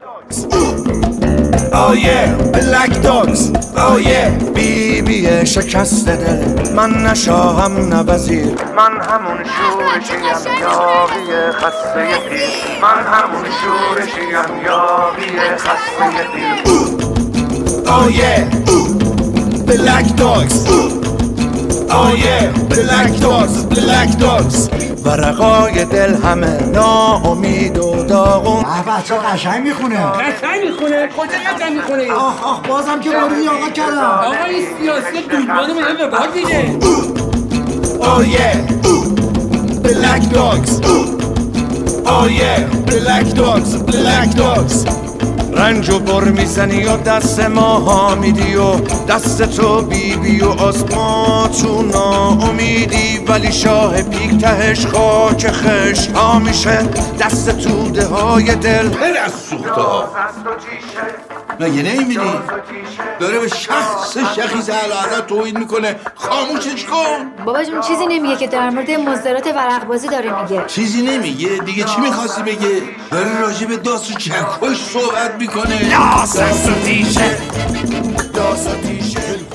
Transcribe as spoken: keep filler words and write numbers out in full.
Oh yeah, black dogs. Oh yeah. بی بی شکست دل، من نشاهم نه وزیر، من همون شورشیم یاقی خسته پیر، من همون شورشیم یاقی خسته پیر. Oh yeah, black dogs. Oh yeah, black dogs, black dogs. ورقای دل همه ناامید و داغون. اه بچه قشنگ میخونه. قشنگ میخونه؟ کجا قشنگ میخونه؟ آخ آخ بازم که باری آقا کردم. آقا این سیاسی دودمانو میده به باد دیگه. Oh yeah, black dogs. Oh yeah, black dogs, black dogs. رنجو بر میزنی و دست ماها میدی و دست تو بی بی و آسما تو ناامیدی، ولی شاه پیک تهش خاک خش ها میشه دست توده های دل. پر از سوخته ها مگه نمیبینی؟ داره به شخص شخیص اعلیحضرت توهین میکنه، خاموشش کن. بابا جون چیزی نمیگه که در مورد مصدرات ورق بازی داره میگه. چیزی نمیگه؟ دیگه چی میخواستی بگه؟ داره راجع به داس و چکش صحبت میکنه. داس و تیشه، داس و تیشه.